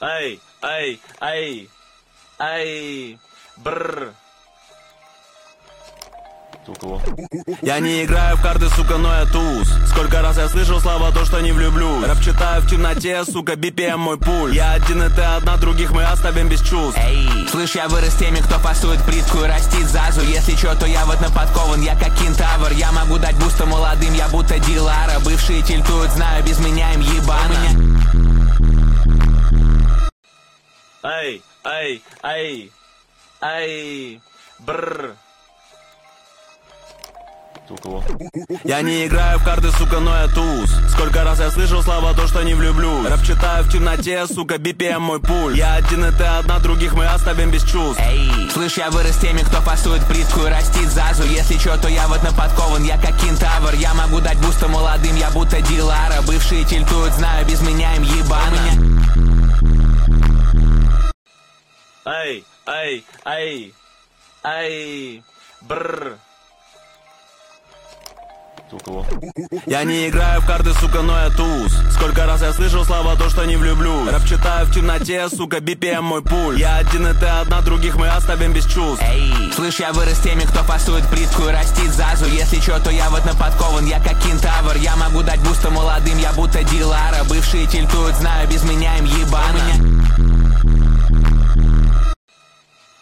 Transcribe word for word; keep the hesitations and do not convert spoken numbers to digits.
Эй, эй, эй, эй, бррр. Я не играю в карты, сука, но я туз. Сколько раз я слышал слова, то, что не влюблюсь. Рэп читаю в темноте, сука, би пи эм мой пульс. Я один, и ты одна, других мы оставим без чувств. Эй, слышь, я вырос теми, кто фасует плитку и растит зазу. Если чё, то я вот наподкован, я как кентавр. Я могу дать буста молодым, я будто Дилара. Бывшие тильтуют, знаю, без меня им ебано. Эй, эй, эй, эй, бррр. Я не играю в карты, сука, но я туз. Сколько раз я слышал слова, то, что не влюблюсь. Рэп читаю в темноте, сука, би пи эм мой пульс. Я один, и ты одна, других мы оставим без чувств. Эй, слышь, я вырос теми, кто фасует плитку и растит зазу. Если чё, то я вот наподкован, я как кентавр. Я могу дать буста молодым, я будто Дилара. Бывшие тильтуют, знаю, без меня им ебано. Эй, эй, эй, эй, бррр. Я не играю в карты, сука, но я туз. Сколько раз я слышал слова, то, что не влюблюсь. Рэп читаю в темноте, сука, би пи эм мой пульс. Я один, и ты одна, других мы оставим без чувств. Эй, слышь, я вырос теми, кто фасует плитку и растит зазу. Если чё, то я вот наподкован, я как кентавр. Я могу дать буста молодым, я будто Дилара. Бывшие тильтуют, знаю, без меня им ебано.